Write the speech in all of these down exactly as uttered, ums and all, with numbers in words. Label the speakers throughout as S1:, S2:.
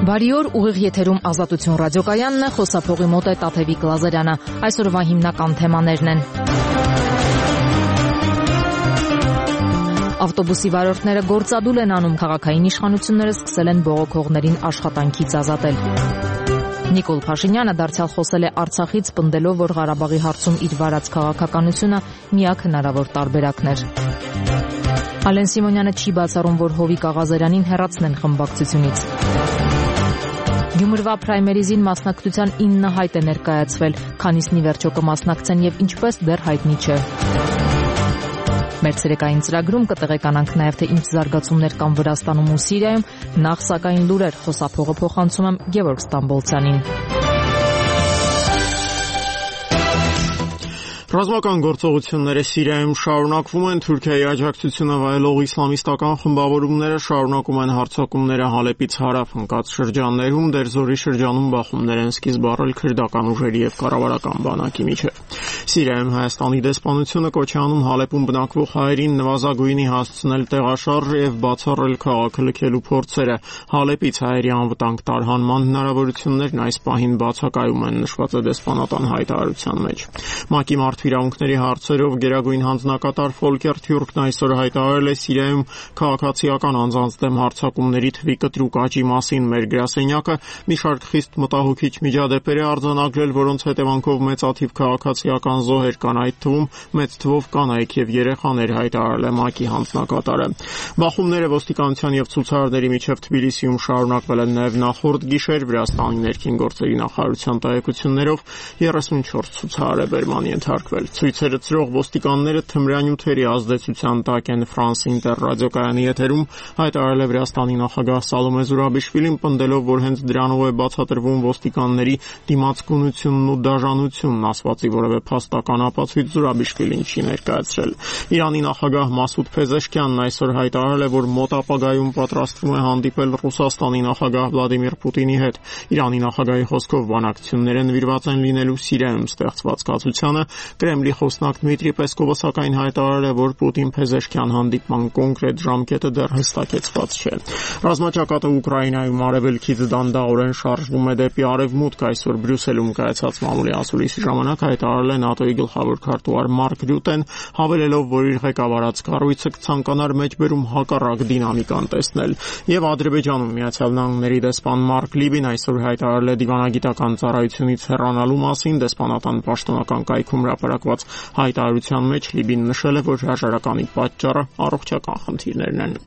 S1: Բարի օր, ուղիղ եթերում Ազատություն ռադիոկայանն է, խոսափողի մոտ է Տաթևիկ Լազարյանը։ Այսօրվա հիմնական թեմաներն են. Ավտոբուսի վարորդները գործադուլ են անում, քաղաքային իշխանությունները սկսել են բողոքողներին աշխատանքից ազատել։ Նիկոլ Փաշինյանը դարձյալ խոսել է Արցախից, պնդելով, որ Ղարաբաղի հարցում իր վարած քաղաքականությունը միակ հնարավոր տարբերակն էր։ Ալեն Սիմոնյանը չի բացառում, որ Հովիկ Աղազարյանին հեռացնեն խմբակցությունից։ Գյումրվա պրայմերիզին մասնակցության ինը հայտ է ներկայացվել, քանիսն ի վերջո կմասնակցեն եւ ինչպես դեռ հայտնի չէ։ Մեր ցերեկային ծրագրում կտեղեկանանք նաեւ թե ինչ զարգացումներ կան Վրաստանում ու Սիրիայում, նախ սակայն լուրեր, խոսափողը փոխանցում եմ Գևորգ Ստամբոլցյանին։
S2: Ռազմական գործողությունները Սիրիայում շարունակվում են, Թուրքիայի աջակցությունը վայելող իսլամիստական խմբավորումները շարունակում են հարձակումները Հալեպից հարավ ընկած շրջաններում, Դերզորի շրջանում բախումներ են սկիզբ առել քրդական ուժերի եւ կառավարական բանակի միջեւ։ Սիրիայում Հայաստանի դեսպանությունը կոչ է անում Հալեպում բնակվող հայերին նվազագույնի հասցնել տեղաշարժ եւ բացառել քաղաքը լքելու փորձերը։ Հալեպից հայերի անվտանգ տարհանման հնարավորություններն այս պահին բացակայում են, նշված է դեսպանատան հայտարարության մեջ։ ՄԱԿ-ի իրավունքների հարցերով գերագույն հանձնակատար Ֆոլկեր Թյուրքն այսօր հայտարարել է Սիրիայում քաղաքացիական անձանց դեմ հարձակումների թվի կտրուկ աճի մասին։ Մեր գրասենյակը մի շարք խիստ մտահոգիչ միջադեպեր է արձանագրել, որոնց հետևանքով մեծաթիվ քաղաքացիական զոհեր կան, այդ թվում մեծ թվով կանայք եւ երեխաներ, հայտարարել է ՄԱԿ-ի հանձնակատարը։ Բախումները ոստիկանության եւ ցուցարարների միջև Թբիլիսիում շարունակվել են նաեւ նախորդ գիշեր, Վրաստանի ներքին գործերի նախարարության տեղեկություններով երեսունչորս ցուցարար է բերման ենթարկվել։ Ցույցերը ծրող ոստիկանները թմրանյութերի ազդեցության տակ են, Ֆրանս Ինտեր ռադիոկայանի եթերում հայտարարել է Վրաստանի նախագահ Սալոմե Զուրաբիշվիլին, պնդելով, որ հենց դրանով է բացատրվում ոստիկանների դիմացկունությունն ու դաժանությունն, ասվածի որևէ փաստական ապացույց Զուրաբիշվիլին չի ներկայացրել։ Իրանի նախագահ Մասուդ Փեզեշքյանն այսօր հայտարարել է, որ մոտ ապագայում պատրաստվում է հանդիպել Ռուսաստանի նախագահ Վլադիմիր Պուտինի հետ։ Իրանի նախագահի խոսքով բանակցությունները նվիրված են լինելու Սիրիայում ստեղծված կացությանը։ Կրեմլի խոսնակ Դմիտրի Պեսկովը սակայն հայտարարել է, որ Պուտին-Փեզեշքյան հանդիպման կոնկրետ ժամկետը դեռ հստակեցված չէ։ Ռազմաճակատը Ուկրաինայում արևելքից դանդաղորեն շարժվում է դեպի արևմուտք։ Այսօր Բրյուսելում կայացած մամուլի ասուլիսի ժամանակ հայտարարել է ՆԱՏՕ-ի գլխավոր քարտուղար Մարկ Ռյուտեն, հավելելով, որ իր ղեկավարած կառույցը կցանկանար մեջբերում հակառակ դինամիկան տեսնել։ Եվ Ադրբեջանում Միացյալ Նահանգների դեսպան Մարկ Լիբին այսօր հայտարարել է դիվանագիտական ծառայությունից հեռանալու մասին։ Դեսպանատան պաշտոնական կայքում հրապարակված հայտարարության մեջ Լիբին նշել է, որ հրաժարականի պատճառը առողջական խնդիրներն են։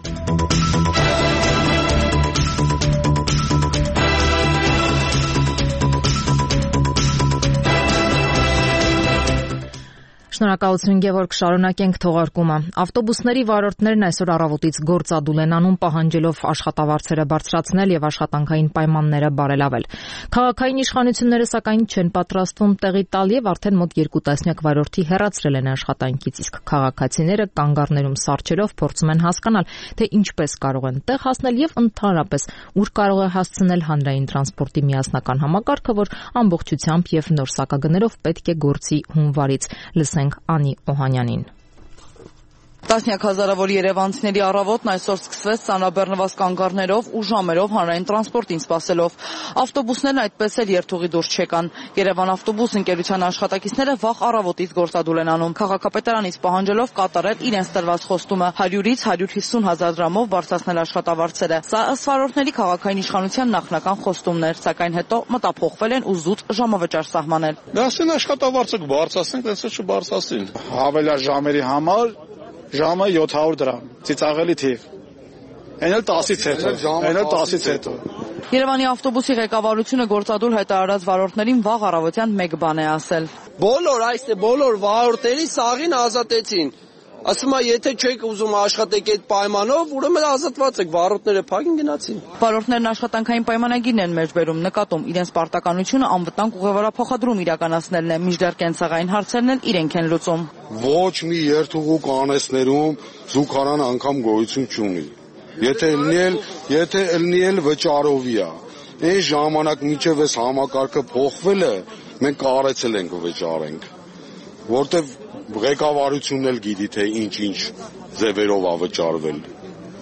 S1: Շնորհակալություն Գևորգ, շարունակենք թողարկումը։ Ավտոբուսների վարորդներն այսօր առավոտից գործադուլ են անում, պահանջելով աշխատավարձերը բարձրացնել եւ աշխատանքային պայմանները բարելավել։ Քաղաքային իշխանությունները սակայն չեն պատրաստվում տեղի տալ եւ արդեն մոտ երկու տասնյակ վարորդի հեռացրել են աշխատանքից, իսկ քաղաքացիները կանգառներում սառչելով փորձում են հասկանալ, թե ինչպես կարող են տեղ հասնել եւ ընդհանրապես ուր կարող է հասցնել հանրային տրանսպորտի միասնական համակարգը, որ ամբողջությամբ եւ նոր սակագներով պետք է գործի հունվարից։ Լսենք Անի Օհանյանին։
S3: Տասնյակ հազարավոր երևանցիների առավոտն այսօր սկսվեց ծանրաբեռնված կանգառներով ու ժամերով հանրային տրանսպորտին սպասելով։ Ավտոբուսներն այդպես էլ երթուղի դուրս չեկան։ Երևան ավտոբուս ընկերության աշխատակիցները վաղ առավոտից գործադուլ են անում, քաղաքապետարանից պահանջելով կատարել իրենց տրված խոստումը հարյուրից հարյուր հիսուն հազար դրամով բարձրացնել աշխատավարձերը։ Սա ըստ վարորդների քաղաքային իշխանության նախնական խոստումն էր, սակայն հետո մտափոխվել են ու զուտ ժամավճար սահմանել։
S4: Դասին աշխատավարձը կբարձրացնենք, դեսը չբարձրացին։ Հավելյալ ժամերի համար ժամը յոթ հարյուր դրամ, ծիծաղելի թիվ։ Այն էլ տասից հետո, այն էլ տասից հետո։
S3: Երևանի ավտոբուսի ղեկավարությունը գործադուլ հայտարարած վարորդներին վաղ առավոտյան մեկ բան է ասել։
S5: Բոլոր այստեղ բոլոր վարորդների սաղին ազատեցին։ Ասում է, եթե չեք ուզում աշխատեք այդ պայմանով, ուրեմն ազատված եք, վարորդները փակին գնացին։
S3: Վարորդներն աշխատանքային պայմանագիրն են մեջբերում, նկատում իրենց պարտականությունը անվտանգ ուղևորափոխադրում իրականացնելն է, մինչդեռ կենցաղային հարցերն էլ իրենք են լուծում։
S4: Ոչ մի երթուղու կանեսներում զուգարան անգամ գոյություն չունի։ Եթե ելնել, եթե ելնել վճարովի է։ Այն ժամանակ մինչև այս համակարգը փոխվել է, մենք կարեցել ենք վճարենք, որտեվ ղեկավարությունն էլ գիտի թե ինչ-ինչ ձևերով է վճարվել։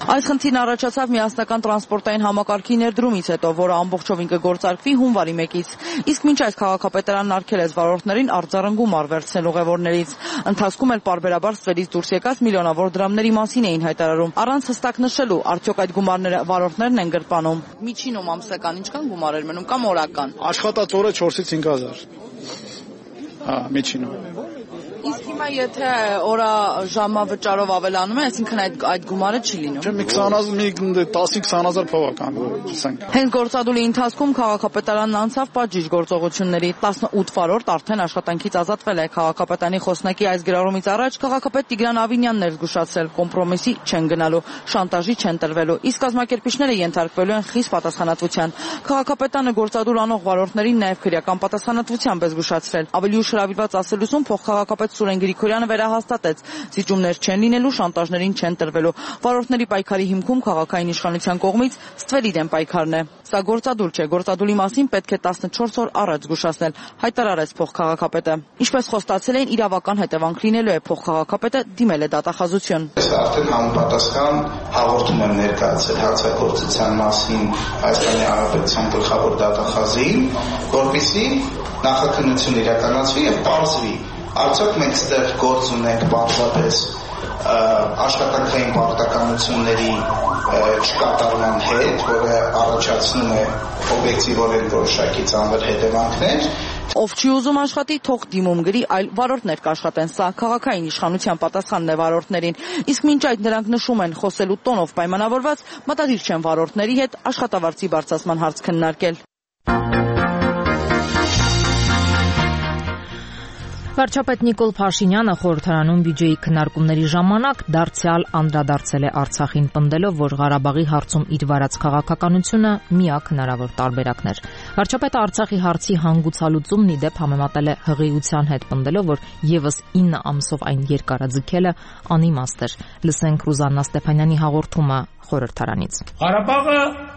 S3: Այս խնդիրն առաջացավ միասնական տրանսպորտային համակարգի ներդրումից հետո, որը ամբողջովին կգործարկվի հունվարի մեկից։ Իսկ մինչ այս քաղաքապետարանն արգելեց վարորդներին արձարանգում առ ուղևորներից։ Ընթացքում էլ պարբերաբար ստվերից դուրս եկած միլիոնավոր դրամների մասին էին հայտարարում։ Առանց հստակ նշելու, արդյոք այդ գումարները վարորդներն են գրպանում։ Միջինում ամսական ինչքան գումար էր մնում կամ օրական։
S6: Աշխատած օրը չորսից հինգ հազար։ Հա, միջինում։
S3: Իսկ հիմա եթե օրա ժամա վճարով ավելանում է, այսինքն այդ այդ գումարը չի լինում։
S6: Չէ, մի քսան հազար, մի տասից քսան հազար փողական, ասենք։
S3: Հենց գործադուլի ընթացքում քաղաքապետարանն անցավ պատժիչ գործողությունների։ տասնութ վարորդ արդեն աշխատանքից ազատվել է։ Քաղաքապետանի խոսնակի այս գրառումից առաջ քաղաքապետ Տիգրան Ավինյանն էր զգուշացրել, կոմպրոմիսի չեն գնալու, շանտաժի չեն տրվելու։ Իսկ կազմակերպիչները ենթարկվելու են խիստ պատասխանատվության։ Քաղաքապետանը գործադուլ անող վարորդներին նաև քրեական պատասխանատվությամբ է զգուշացրել։ Ավելի ուշ հրավիրված ասելուսում փոխքաղաքապետ Սուրեն Գրիգորյանը վերահաստատեց. Զիջումներ չեն լինելու, շանտաժներին չեն տրվելու։ Վարորդների պայքարի հիմքում քաղաքային իշխանության կողմից ստվերի դեմ պայքարն է։ Սա գործադուլ չէ, գործադուլի մասին պետք է տասնչորս օր առաջ զգուշացնել, հայտարարեց փոխքաղաքապետը։ Ինչպես խոստացել էին, իրավական հետևանք լինելու է, փոխքաղաքապետը դիմել է դատախազություն։
S7: Արդեն համապատասխան հաղորդում եմ ներկայացել հանցագործության մասին Հայաստանի Հանրապետության գլխավոր դատախազին, որպեսզի նախաքննություն իրականացվի եւ պարզվի, արդյոք մենք ստեղ գործ ունենք պարզապես աշխատանքային պարտականությունների չկատարման հետ, որը առաջացնում է օբյեկտիվորեն որոշակի ծանր հետևանքներ։
S3: Ով չի ուզում աշխատի, թող դիմում գրի, այլ վարորդներ կաշխատեն։ Սա քաղաքային իշխանության պատասխանն է վարորդներին։ Իսկ մինչ այդ նրանք նշում են, խոսելու տոնով պայմանավորված, մտադիր չեն վարորդների հետ աշխատավարձի բարձրացման հարց քննարկել։
S1: Վարչապետ Նիկոլ Փաշինյանը խորհրդարանում բյուջեի քննարկումների ժամանակ դարձյալ անդրադարձել է Արցախին, պնդելով, որ Ղարաբաղի հարցում իր վարած քաղաքականությունը միակ հնարավոր տարբերակն էր։ Վարչապետը Արցախի հարցի հանգուցալուծումն ի դեպ համեմատել է հղիության հետ, պնդելով, որ եւս ինը ամսով այն երկարաձգելը անիմաստ էր։ Լսենք Ռուզաննա Ստեփանյանի հաղորդումը խորհրդարանից։
S8: Ղարաբաղը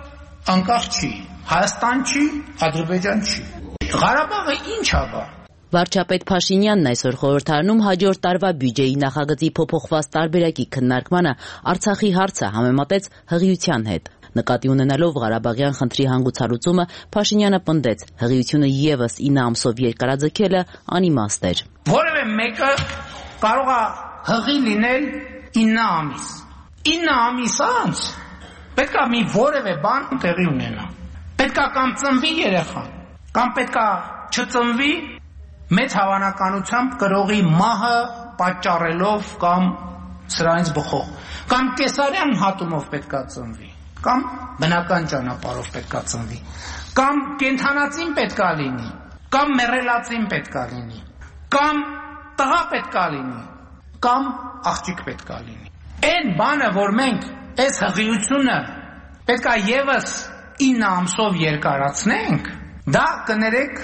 S8: անկախ չի, Հայաստան չի, Ադրբեջան չի։ Ղարաբաղը ի՞նչ է բա։
S9: Վարչապետ Փաշինյանն այսօր խորհրդարանում հաջորդ տարվա բյուջեի նախագծի փոփոխված տարբերակի քննարկմանը Արցախի հարցը համեմատեց հղիության հետ։ Նկատի ունենալով Ղարաբաղյան խնդրի հանգուցալուծումը, Փաշինյանը պնդեց, հղիությունը եւս ինը ամսով երկարաձգելը անիմաստ էր։
S8: Որևէ մեկը կարող է հղի լինել ինը ամիս։ ինը ամիս անց պետք է մի որևէ բան տեղի ունենա։ Պետք է կամ ծնվի երեխան, կամ պետք է չծնվի, մեծ հավանականությամբ կրողի մահը պատճառելով կամ սրանից բխող, կամ կեսարյան հատումով պետք է ծնվի, կամ բնական ճանապարհով պետք է ծնվի, կամ կենդանածին պետք է լինի, կամ մեռելածին պետք է լինի, կամ տղա պետք է լինի, կամ աղջիկ պետք է լինի։ Այն բանը, որ մենք այս հղիությունը պետք է եւս ինը ամսով երկարացնենք, դա կներեք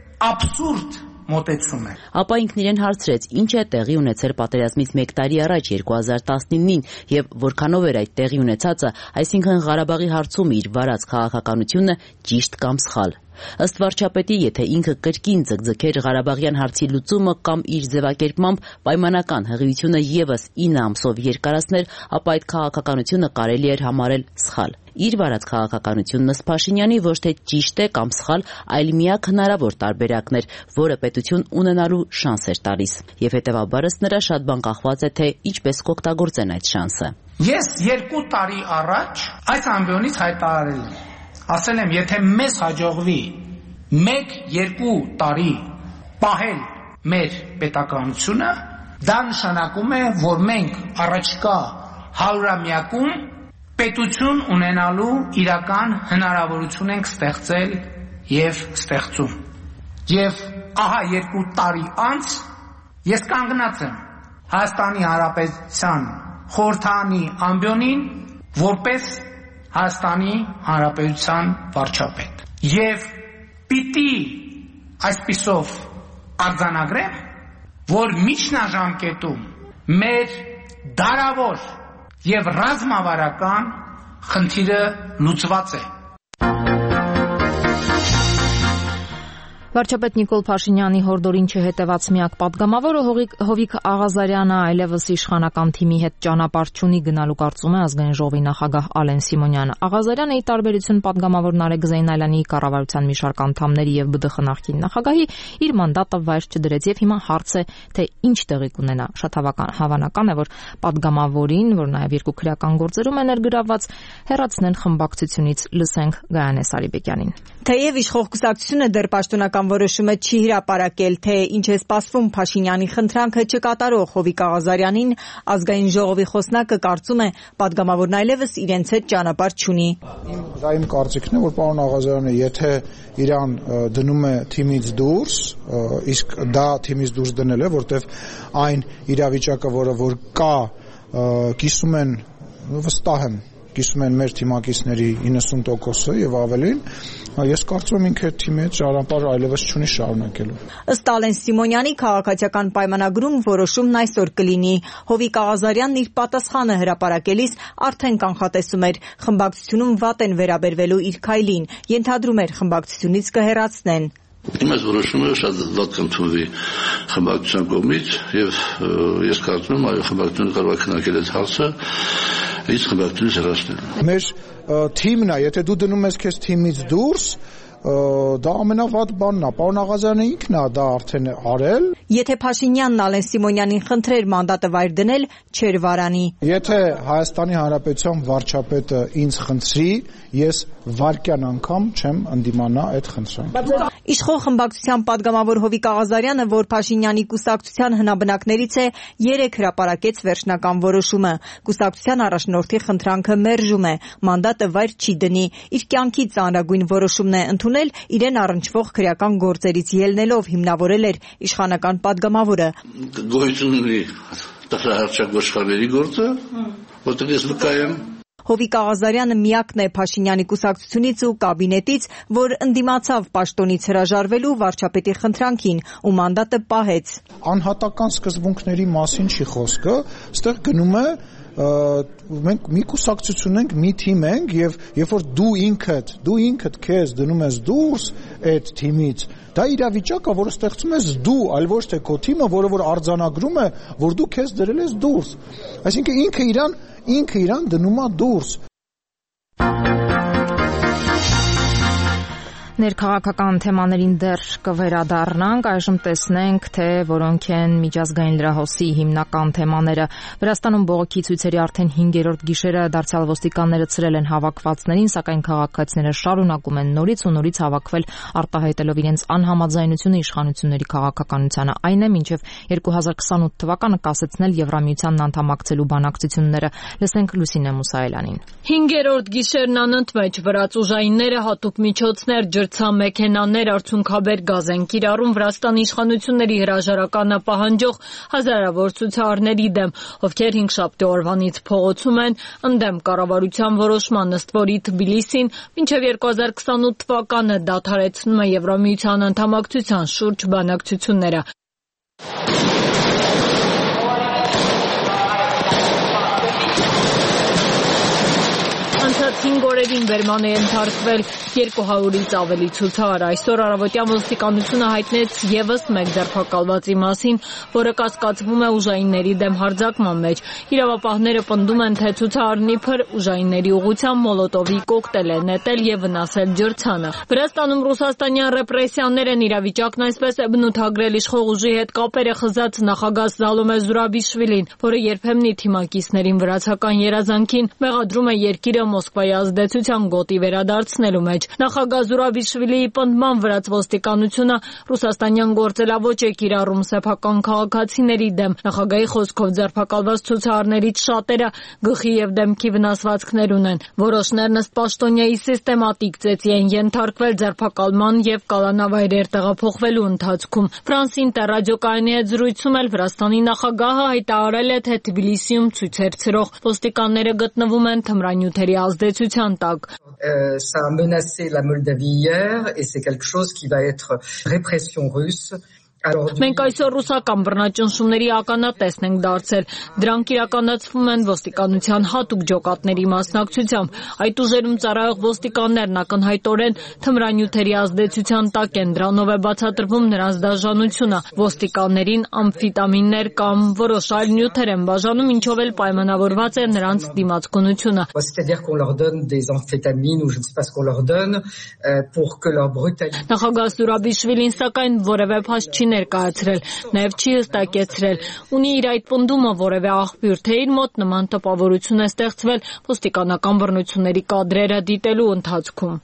S8: աբսուրդ մոտեցում է։
S9: Ապա ինքն իրեն հարցրեց, ինչ է տեղի ունեցել պատերազմից մեկ տարի առաջ երկու հազար տասնինին եւ որքանով էր այդ տեղի ունեցածը, այսինքն Ղարաբաղի հարցում իր վարած քաղաքականությունը ճիշտ կամ սխալ։ Ըստ վարչապետի, եթե ինքը կրկին ձգձգեր Ղարաբաղյան հարցի լուծումը կամ իր ձևակերպմամբ պայմանական հղիությունը եւս ինը ամսով երկարացներ, ապա այդ քաղաքականությունը կարելի էր համարել սխալ։ Իր վարած քաղաքականությունն ըստ Փաշինյանի ոչ թե ճիշտ է կամ սխալ, այլ միակ հնարավոր տարբերակն էր, որը պետություն ունենալու շանս էր տալիս։ Եվ հետևաբար ըստ նրա շատ բան կախված է, թե ինչպես կօգտագործեն այդ շանսը։
S8: Ես երկու տարի առաջ այս ամբիոնից հայտարարել եմ։ Ասել եմ, եթե մեզ հաջողվի մեկ-երկու տարի պահել մեր պետականությունը, դա նշանակում է, որ մենք առաջկա հարյուրամյակում պետություն ունենալու իրական հնարավորություն ենք ստեղծել եւ ստեղծում։ Եվ ահա երկու տարի անց ես կանգնած եմ Հայաստանի Հանրապետության խորհրդարանի ամբիոնին որպես Հայաստանի Հանրապետության վարչապետ։ Եվ պիտի այսպիսով արձանագրեմ, որ միջնաժամկետում մեր դարավոր եւ ռազմավարական խնդիրը լուծված է։
S1: Վարչապետ Նիկոլ Փաշինյանի հորդորին չհետևած միակ պատգամավորը Հովիկ Աղազարյանը այլևս իշխանական թիմի հետ ճանապարհ չունի գնալու կարծում է ազգային ժողովի նախագահ Ալեն Սիմոնյանը։ Աղազարյանը ի տարբերություն պատգամավոր Նարեկ Զեյնալյանի կառավարության մի շարք անդամների եւ ԲԴԽ նախկին նախագահի իր մանդատը վայր չդրեց եւ հիմա հարց է, թե ինչ տեղի կունենա։ Շատ հավանական է, որ պատգամավորին, որ նաեւ երկու քրեական գործերում է ներգրավված, հեռացնեն խմբակցությունից։ Լսենք Գայանե Սարիբեկյանին։
S10: Թեև իշխող կուսակցությունը դեռ պաշտոնական որոշումը չի հրապարակել, թե ինչ է սպասվում Փաշինյանի խնդրանքը չկատարող Հովիկ Աղազարյանին, ազգային ժողովի խոսնակը կարծում է, պատգամավորն այլևս իրենց հետ ճանապարհ չունի։
S6: Իմ կարծիքն է, որ պարոն Աղազարյանը, եթե իրան դնում է թիմից դուրս, իսկ դա թիմից դուրս դնել է, որտեվ այն իրավիճակը, որը որ կա, կիսում են, վստահ եմ, կիսում են մեր թիմակիցների իննսուն տոկոսը եւ ավելին, ես կարծում եմ ինքը թիմի հետ ճանապարհ այլևս չունի շարունակելու։
S10: Ըստ Ալեն Սիմոնյանի քաղաքացիական պայմանագրում որոշումն այսօր կլինի։ Հովիկ Աղազարյանն իր պատասխանը հրապարակելիս արդեն կանխատեսում էր, խմբակցությունում վատ են վերաբերվելու իր քայլին, ենթադրում էր խմբակցությունից կհեռացնեն։
S11: Իմ այս որոշումը շատ վատ կընդունվի խմբակցության կողմից եւ ես կարծում եմ, այո, խմբակցությունը կարող է քննարկել այդ հարցը, իսկ խմբակցությունից հեռացնել։
S6: Մեր թիմն է, եթե դու դնում ես քեզ թիմից դուրս, դա ամենավատ բանն է։ Պարոն Աղազարյանը ինքն է դա արդեն արել։
S10: Եթե Փաշինյանն Ալեն Սիմոնյանին խնդրեր մանդատը վայր դնել, չէր վարանի։
S6: Եթե Հայաստանի Հանրապետության վարչապետը ինձ խնդրի, ես վարկյան անգամ չեմ ընդդիմանա այդ խնդրին։
S10: Իշխող խմբակցության պատգամավոր Հովիկ Աղազարյանը, որ Փաշինյանի կուսակցության հնաբնակներից է, երեք հրապարակեց վերջնական որոշումը։ Կուսակցության առաջնորդի խնդրանքը մերժում է, մանդատը վայր չի դնի։ Իր կյանքի ծանրագույն որոշումն է ընդունել, իրեն առնչվող քրեական գործերից ելնելով հիմնավորել էր իշխանական պատգամավորը։
S11: Գոյություն ունի տխրահարչակ ոչխարների գործը, որտեղ ես վկա եմ։
S10: Հովիկ Աղազարյանը միակն է Փաշինյանի կուսակցությունից ու կաբինետից, որ ընդդիմացավ պաշտոնից հրաժարվելու վարչապետի խնդրանքին ու մանդատը պահեց։
S6: Անհատական սկզբունքների մասին չի խոսքը, այստեղ գնում է մենք մի կուսակցություն ենք, մի թիմ ենք եւ երբ որ դու ինքդ, դու ինքդ քեզ դնում ես դուրս այդ թիմից, դա իրավիճակ է, որը ստեղծում ես դու, այլ ոչ թե քո թիմը, որը որ արձանագրում է, որ դու քեզ դրել ես դուրս։ Այսինքն ինքը իրան, ինքը իրան դնում է դուրս։
S1: Ներքաղաքական թեմաներին դեռ կվերադառնանք, այժմ տեսնենք, թե որոնք են միջազգային լրահոսի հիմնական թեմաները։ Վրաստանում բողոքի ցույցերի արդեն հինգերորդ գիշերը դարձյալ ոստիկանները ցրել են հավաքվածներին, սակայն քաղաքացիները շարունակում են նորից ու նորից հավաքվել, արտահայտելով իրենց անհամաձայնությունը իշխանությունների քաղաքականությանը։ Այն է, մինչև երկու հազար քսանութ թվականը կասեցնել Եվրամիությանն անդամակցելու բանակցությունները։ Լսենք Լուսինե Մուսայելյանին։
S12: Հինգերորդ գիշերն անընդմեջ վրաց ուժայինները հատուկ միջոցներ մեքենաներ արդյունքաբեր գազ են կիրառում Վրաստանի իշխանությունների հրաժարականը պահանջող հազարավոր ցուցարարների դեմ, ովքեր հինգշաբթի օրվանից փողոցում են ընդդեմ կառավարության որոշման, ըստ որի Թբիլիսին մինչև երկու հազար քսանութ թվականը դադարեցնում է Եվրամիության անդամակցության շուրջ բանակցությունները։ Անցած հինգ օրերին բերման է ենթարկվել երկու հարյուրից ավելի ցուցարար։ Այսօր առավոտյան ոստիկանությունը հայտնեց ևս մեկ ձերբակալվածի մասին, որը կասկածվում է ուժայինների դեմ հարձակման մեջ։ Իրավապահները պնդում են, թե ցուցարարն իբր ուժայինների ուղղությամբ մոլոտովի կոկտեյլ է նետել եւ վնասել ջրցանը։ Վրաստանում ռուսաստանյան ռեպրեսիաներ են իրավիճակն այսպես է բնութագրել իշխող ուժի հետ կապերը խզած նախագահ Զալոմե Զուրաբիշվիլին, որը երբեմն իր թիմակիցներին վրացական երազանքին մեղադրում է երկիրը Մոսկվայի ազդեցության գոտի վերադարձնելու մեջ։ Նախագահ Զուրաբիշվիլիի պնդման վրաց ոստիկանությունը ռուսաստանյան գործելավոճ է կիրառում սեփական քաղաքացիների դեմ։ Նախագահի խոսքով ձերբակալված ցուցարարներից շատերը գլխի եւ դեմքի վնասվածքներ ունեն։ Որոշներն ըստ պաշտոնյայի սիստեմատիկ ծեծի են ենթարկվել ձերբակալման եւ կալանավայրեր տեղափոխվելու ընթացքում։ France Inter ռադիոկայանի հետ զրույցում էլ Վրաստանի նախագահը հայտարարել է, թե Թբիլիսիում ցույցեր ցրող ոստիկանները գտնվում են թմրանյութերի ազդեցության տակ։
S13: Ça a menacé la Moldavie hier et c'est quelque chose qui va être répression russe
S12: Մենք այսօր ռուսական բռնաճնշումների ականատեսն ենք դարձել։ Դրանք իրականացվում են ոստիկանության հատուկ ջոկատների մասնակցությամբ։ Այդ ուժերում ծառայող ոստիկաններն ակնհայտորեն թմրանյութերի ազդեցության տակ են, դրանով է բացատրվում նրանց դաժանությունը։ Ոստիկաններին ամֆետամիններ կամ որոշ այլ նյութեր են բաժանում, ինչով էլ պայմանավորված է նրանց դիմացկունությունը։ Նախագահ Զուրաբիշվիլին սակայն որևէ փաստ չի ներկայացրել, նաև չի հստակեցրել, ունի իր այդ պնդումը որևէ աղբյուր, թե իր մոտ նման տպավորություն է ստեղծվել ոստիկանական բռնությունների կադրերը դիտելու ընթացքում։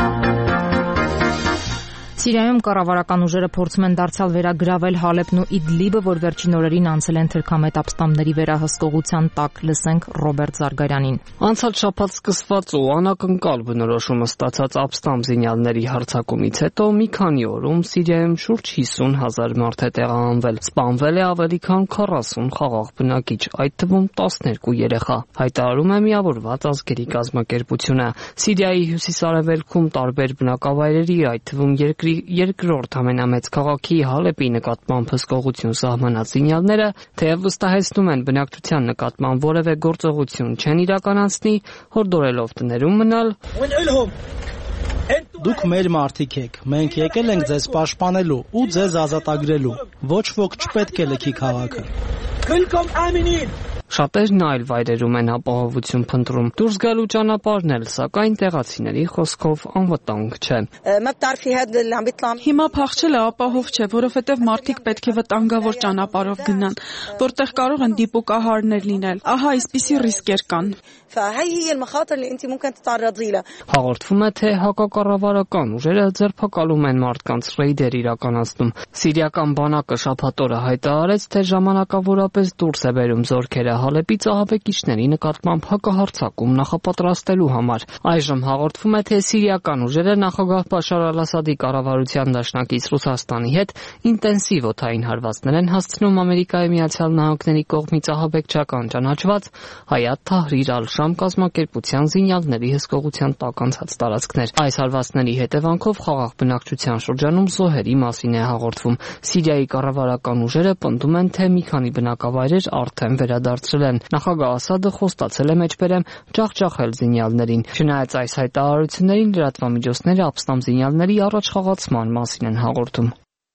S1: Սիրիայում կառավարական ուժերը փորձում են դարձյալ վերագրավել Հալեբն ու Իդլիբը, որ վերջին օրերին անցել են թրքամետ ապստամբների վերահսկողության տակ, լսենք Ռոբերտ Զարգարյանին։
S13: Անցած շաբաթ սկսված ու անակնկալ բնորոշումը ստացած ապստամբ զինյալների հարձակումից հետո մի քանի օրում Սիրիայում շուրջ հիսուն հազար մարդ է տեղահանվել, սպանվել է ավելի քան քառասուն խաղաղ բնակիչ, այդ թվում տասներկու երեխա, հայտարարում է Միավորված ազգերի կազմակերպությունը։ Սիրիայի հյուսիսարևելքում տարբեր բնակավայրերի, այդ թվում երկրի երկրորդ ամենամեծ քաղաքի Հալեպի նկատմամբ հսկողություն սահմանած զինյալները թեև վստահեցնում են բնակչության նկատմամբ որևէ գործողություն չեն իրականացնի, հորդորելով տներում մնալ։
S14: Դուք մեր մարդիկ եք, մենք եկել ենք ձեզ պաշտպանելու ու ձեզ ազատագրելու, ոչ ոք չպետք է լքի քաղաքը։
S13: Շատերն այլ վայրերում են ապահովություն փնտրում։ Դուրս գալու ճանապարհն էլ, սակայն տեղացիների խոսքով անվտանգ չէ։
S15: Հիմա փախչելը ապահով չէ, որովհետև մարդիկ պետք է վտանգավոր ճանապարհով գնան, որտեղ կարող են դիպուկահարներ լինել։ Ահա այսպիսի ռիսկեր կան։
S13: Հաղորդվում է, թե հակակառավարական ուժերը ձերբակալում են մարդկանց ռեյդեր իրականացնում։ Սիրիական բանակը շաբաթ օրը հայտարարեց, թե ժամանակավորապես դուրս է բերում զորքերը Հալեպի ծահաբեկիչների նկատմամբ հակահարձակում նախապատրաստելու համար։ Այժմ հաղորդվում է, թե սիրիական ուժերը նախագահ Բաշար Ալ-Ասադի կառավարության դաշնակից Ռուսաստանի հետ ինտենսիվ օդային հարվածներ են հասցնում Ամերիկայի Միացյալ Նահանգների կողմից ահաբեկչական ճանաչված Հայաթ Թահրիր Ալ-Շամ կազմակերպության զինյալների հսկողության տակ անցած տարածքներ։ Այս հարվածների հետևանքով խաղաղ բնակչության շրջանում զոհերի մասին է հաղորդվում։ Սիրիայի կառավարական ուժերը պնդում են, թե մի քանի բնակավայրեր արդեն վերադարձել են։ Նախագահ Ասադը խոստացել է մեջբերեմ ջախջախել զինյալներին։ Չնայած այս հայտարարություններին, լրատվամիջոցները ապստամբ զինյալների առաջխաղացման մասին են հաղորդում։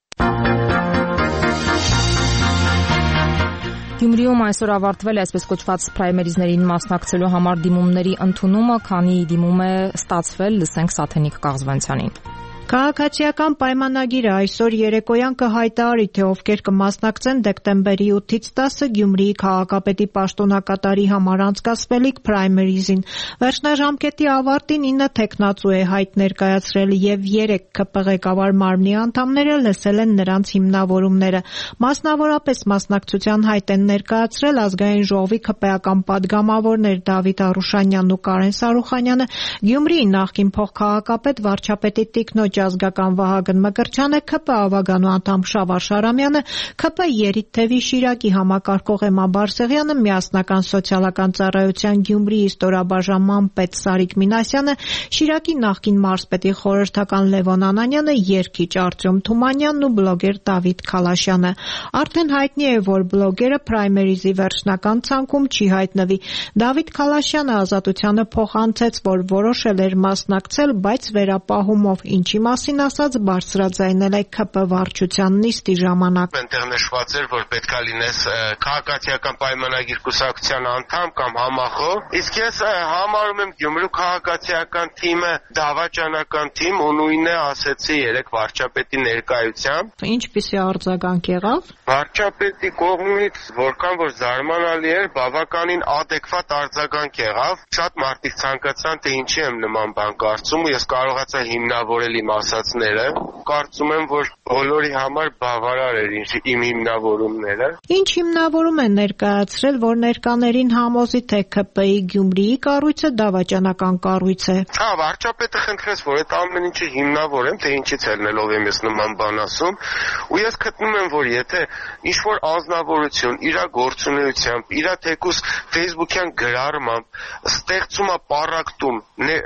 S1: Գյումրիում այսօր ավարտվել է այսպես կոչված պրայմերիզներին մասնակցելու համար դիմումների ընդունումը, քանի դիմում է ստացվել, լսենք Սաթենիկ Կաղզվանցյանին։
S10: Քաղաքացիական պայմանագիրը այսօր երեկոյան կհայտարարի, թե ովքեր կմասնակցեն դեկտեմբերի ութից տասը Գյումրիի քաղաքապետի պաշտոնակատարի համար անցկացվելիք պրայմերիզին։ Վերջնաժամկետի ավարտին ինը թեկնածու է հայտ ներկայացրել եւ երեք ՔՊ ղեկավար մարմնի անդամները լսել են նրանց հիմնավորումները։ Մասնավորապես մասնակցության հայտ են ներկայացրել ազգային ժողովի ՔՊ-ական падգամավորներ Դավիթ Արուշանյանն ու Կարեն Սարուխանյանը, Գյումրիի նախկին փոխքաղաքապետ վարչապետի տիկնոջ ազգական Վահագն Մկրտչյանը, ՔՊ ավագանու անդամ Շավարժ Արամյանը, ՔՊ Երիթթևի Շիրակի համակարգող Էմմա Բարսեղյանը, Միասնական սոցիալական ծառայության Գյումրիի ստորաբաժանման պետ Սարիկ Մինասյանը, Շիրակի նախկին մարզպետի խորհրդական Լևոն Անանյանը, երգիչ Արտյոմ Թումանյանն ու բլոգեր Դավիթ Քալաշյանը։ Արդեն հայտնի է, որ բլոգերը պրայմերիզի վերջնական ցանկում չի հայտնվի։ Դավիթ Քալաշյանը Ազատությանը փոխանցեց, որ որոշել էր մասնակցել, բայց վերապահումով, ինչի մասին ասած բարձրաձայնել է ՔՊ վարչության նիստի ժամանակ։
S16: Այնտեղ նշված էր, որ պետք է լինես քաղաքացիական պայմանագիր կուսակցության անդամ կամ համախոհ, իսկ ես համարում եմ Գյումրու քաղաքացիական թիմը դավաճանական թիմ ու նույնը ասեցի երեք վարչապետի ներկայությամբ։
S10: Ինչպիսի արձագանք եղավ։
S16: Վարչապետի կողմից որքան որ զարմանալի էր, բավականին adekvat արձագանք եղավ։ Շատ մարդիկ ցանկացան, թե ինչի եմ նման բան կարծում, ու ես կարողացա հիմնավորել իմ ասածները։ Կարծում եմ, որ բոլորի համար բավարար էր իմ հիմնավորումները։
S10: Ինչ հիմնավորում են ներկայացրել, որ ներկաներին համոզի, թե ՔՊ-ի Գյումրիի կառույցը դավաճանական կառույց է։
S16: Հա, վարչապետը խնդրեց, որ այդ ամեն ինչը հիմնավորեմ, թե ինչից ելնելով եմ ես նման բան ասում, ու ես գտնում եմ, որ եթե ինչ-որ անձնավորություն իր գործունեությամբ, իր թեկուզ Facebook-յան գրառմամբ ստեղծում է պառակտում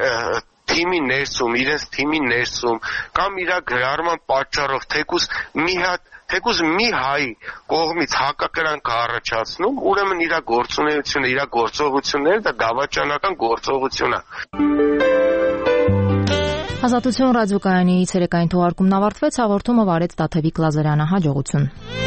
S16: թիմի ներսում, իրենց թիմի ներսում կամ իր գրառման պատճառով թեկուզ մի հատ թեկուզ մի հայ կողմից հակակրանք առաջացնում, ուրեմն իր գործունեությունը, իր գործողությունները դա դավաճանական գործողություն է։
S1: Ազատություն ռադիոկայանի ցերեկային թողարկումն ավարտվեց, հաղորդումը վարեց Տաթևիկ Լազարյանը, հաջողություն։